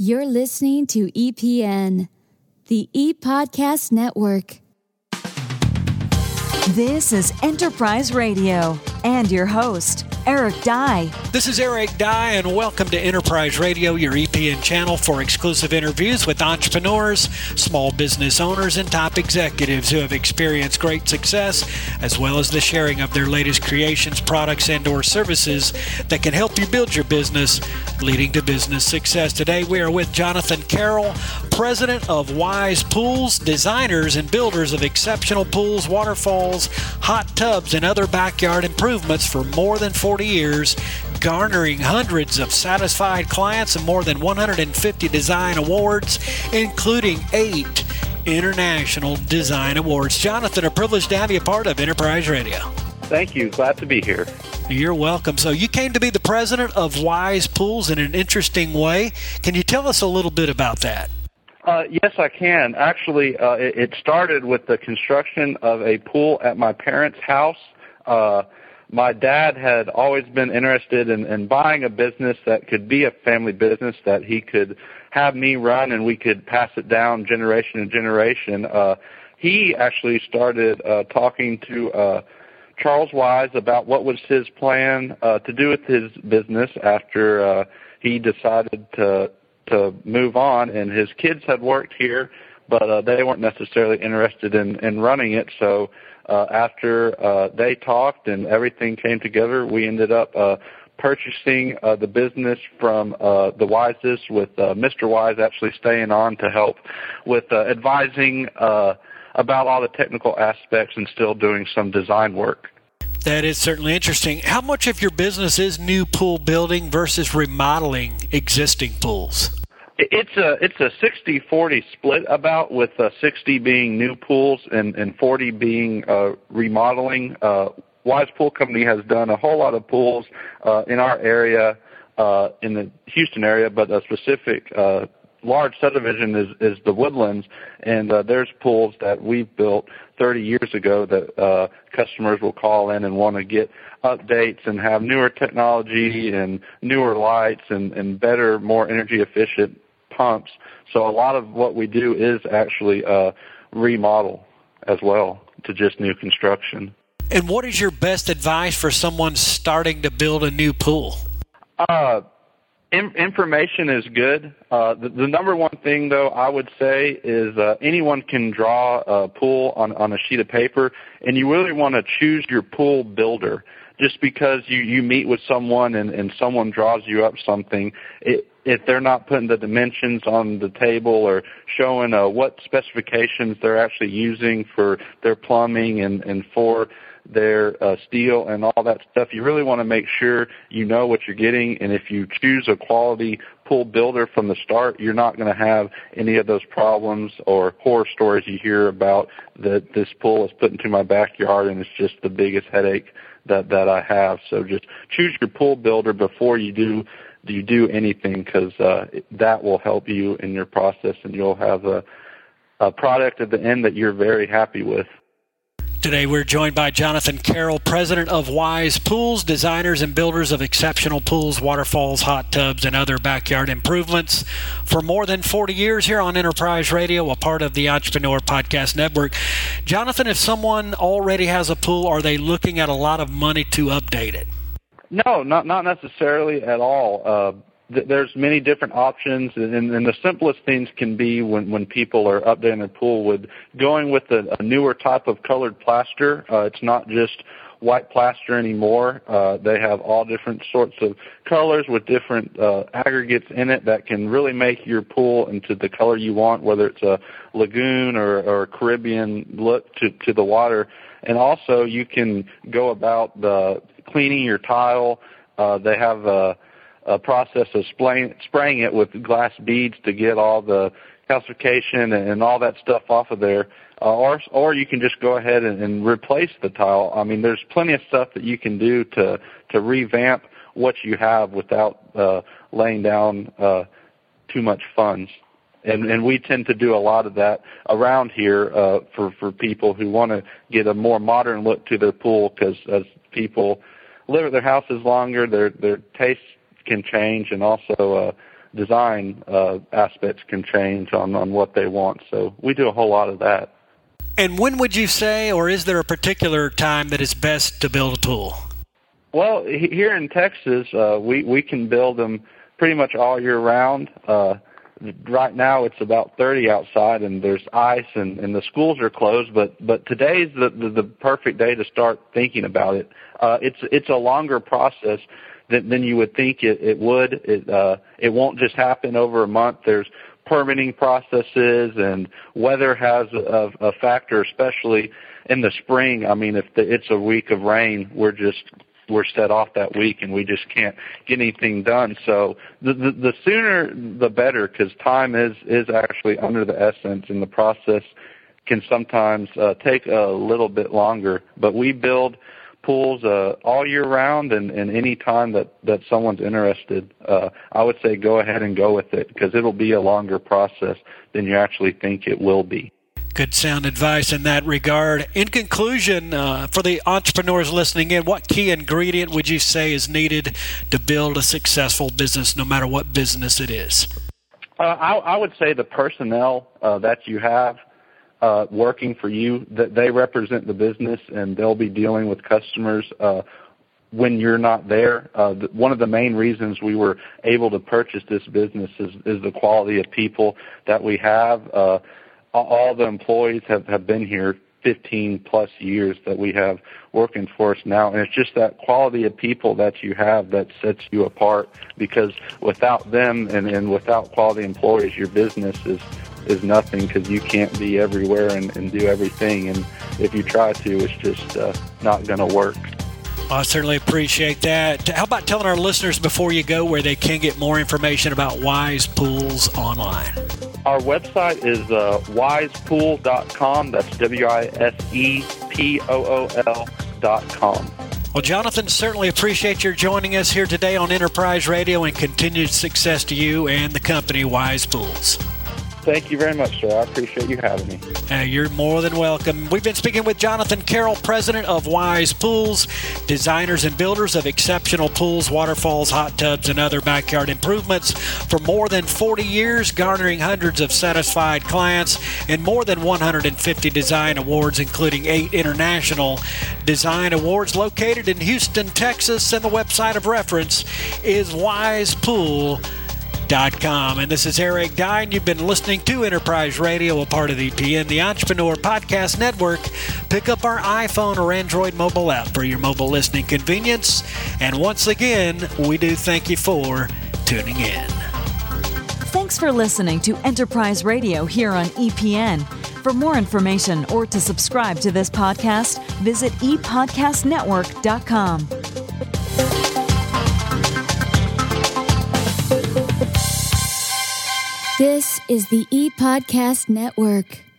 You're listening to EPN, the ePodcast Network. This is Enterprise Radio and your host, Eric Dye. This is Eric Dye, and welcome to Enterprise Radio, your EPN channel for exclusive interviews with entrepreneurs, small business owners, and top executives who have experienced great success, as well as the sharing of their latest creations, products, and/or services that can help you build your business, leading to business success. Today, we are with Jonathan Carroll, president of Wise Pools, designers and builders of exceptional pools, waterfalls, hot tubs, and other backyard improvements for more than 40 years, garnering hundreds of satisfied clients and more than 150 design awards, including 8 international design awards. Jonathan, a privilege to have you a part of Enterprise Radio. Thank you. Glad to be here. You're welcome. So you came to be the president of Wise Pools in an interesting way. Can you tell us a little bit about that? Yes, I can. Actually, it started with the construction of a pool at my parents' house. My dad had always been interested in buying a business that could be a family business that he could have me run and we could pass it down generation to generation. He actually started talking to Charles Wise about what was his plan to do with his business after he decided to move on, and his kids had worked here, but they weren't necessarily interested in running it. So after they talked and everything came together, we ended up purchasing the business from the Wises, with Mr. Wise actually staying on to help with advising about all the technical aspects and still doing some design work. That is certainly interesting. How much of your business is new pool building versus remodeling existing pools? It's a 60-40 split, about, with 60 being new pools and 40 being remodeling. Wise Pool Company has done a whole lot of pools in our area, in the Houston area, but a specific large subdivision is the Woodlands, and there's pools that we've built 30 years ago that customers will call in and want to get updates and have newer technology and newer lights and better, more energy efficient pumps. So a lot of what we do is actually remodel as well to just new construction. And what is your best advice for someone starting to build a new pool? Information is good. The number one thing, though, I would say is anyone can draw a pool on a sheet of paper, and you really want to choose your pool builder. Just because you meet with someone and someone draws you up something, if they're not putting the dimensions on the table or showing what specifications they're actually using for their plumbing and for their steel and all that stuff, you really want to make sure you know what you're getting. And if you choose a quality pool builder from the start, you're not going to have any of those problems or horror stories you hear about that this pool is put into my backyard and it's just the biggest headache that I have. So just choose your pool builder before you do anything, because that will help you in your process, and you'll have a product at the end that you're very happy with. Today we're joined by Jonathan Carroll, president of Wise Pools, designers and builders of exceptional pools, waterfalls, hot tubs, and other backyard improvements for more than 40 years here on Enterprise Radio, a part of the Entrepreneur Podcast Network. Jonathan, if someone already has a pool, are they looking at a lot of money to update it? No, not necessarily at all. There's many different options, and the simplest things can be when people are updating their pool with going with a newer type of colored plaster. It's not just white plaster anymore. They have all different sorts of colors with different aggregates in it that can really make your pool into the color you want, whether it's a lagoon or a Caribbean look to the water. And also you can go about cleaning your tile. They have a process of spraying it with glass beads to get all the calcification and all that stuff off of there. Or you can just go ahead and replace the tile. I mean, there's plenty of stuff that you can do to revamp what you have without laying down too much funds. And we tend to do a lot of that around here for people who want to get a more modern look to their pool, because as people live at their houses longer, their tastes can change, and also design aspects can change on what they want. So we do a whole lot of that. And when would you say, or is there a particular time that is best to build a pool? Well, here in Texas, we can build them pretty much all year round. Right now it's about 30 outside, and there's ice, and the schools are closed. But today's the perfect day to start thinking about it. It's a longer process than you would think it would. It won't just happen over a month. There's permitting processes, and weather has a factor, especially in the spring. I mean, if it's a week of rain, we're set off that week, and we just can't get anything done. So the sooner the better, because time is actually under the essence, and the process can sometimes take a little bit longer. But we build pools all year round, and any time that someone's interested, I would say go ahead and go with it, because it'll be a longer process than you actually think it will be. Good sound advice in that regard. In conclusion, for the entrepreneurs listening in, what key ingredient would you say is needed to build a successful business, no matter what business it is? I would say the personnel that you have working for you, that they represent the business, and they'll be dealing with customers when you're not there. One of the main reasons we were able to purchase this business is the quality of people that we have. All the employees have been here 15 plus years that we have working for us now, and it's just that quality of people that you have that sets you apart, because without them and without quality employees, your business is nothing, because you can't be everywhere and do everything, and if you try to, it's just not going to work. I certainly appreciate that. How about telling our listeners before you go where they can get more information about Wise Pools online? Our website is wisepool.com. That's WISEPOOL.com. Well, Jonathan, certainly appreciate your joining us here today on Enterprise Radio, and continued success to you and the company Wise Pools. Thank you very much, sir. I appreciate you having me. You're more than welcome. We've been speaking with Jonathan Carroll, president of Wise Pools, designers and builders of exceptional pools, waterfalls, hot tubs, and other backyard improvements for more than 40 years, garnering hundreds of satisfied clients and more than 150 design awards, including 8 international design awards, located in Houston, Texas, and the website of reference is wisepool.com. And this is Eric Dine. You've been listening to Enterprise Radio, a part of EPN, the Entrepreneur Podcast Network. Pick up our iPhone or Android mobile app for your mobile listening convenience. And once again, we do thank you for tuning in. Thanks for listening to Enterprise Radio here on EPN. For more information or to subscribe to this podcast, visit epodcastnetwork.com. This is the ePodcast Network.